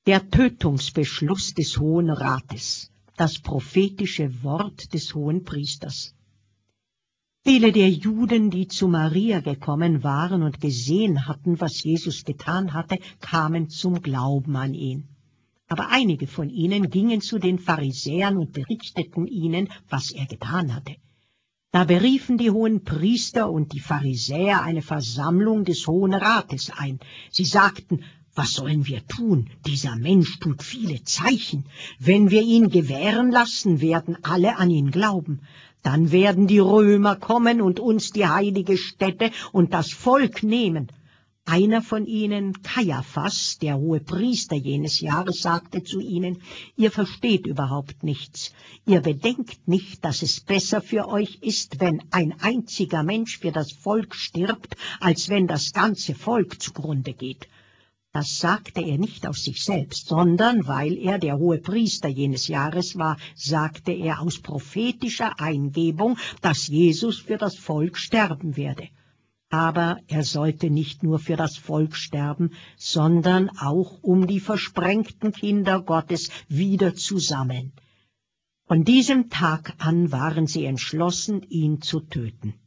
Der Tötungsbeschluss des Hohen Rates, das prophetische Wort des Hohenpriesters. Viele der Juden, die zu Maria gekommen waren und gesehen hatten, was Jesus getan hatte, kamen zum Glauben an ihn. Aber einige von ihnen gingen zu den Pharisäern und berichteten ihnen, was er getan hatte. Da beriefen die Hohenpriester und die Pharisäer eine Versammlung des Hohen Rates ein. Sie sagten: Was sollen wir tun? Dieser Mensch tut viele Zeichen. Wenn wir ihn gewähren lassen, werden alle an ihn glauben. Dann werden die Römer kommen und uns die heilige Stätte und das Volk nehmen. Einer von ihnen, Kaiaphas, der Hohepriester jenes Jahres, sagte zu ihnen: Ihr versteht überhaupt nichts. Ihr bedenkt nicht, dass es besser für euch ist, wenn ein einziger Mensch für das Volk stirbt, als wenn das ganze Volk zugrunde geht. Das sagte er nicht aus sich selbst, sondern weil er der Hohepriester jenes Jahres war, sagte er aus prophetischer Eingebung, dass Jesus für das Volk sterben werde. Aber er sollte nicht nur für das Volk sterben, sondern auch um die versprengten Kinder Gottes wieder zu sammeln. Von diesem Tag an waren sie entschlossen, ihn zu töten.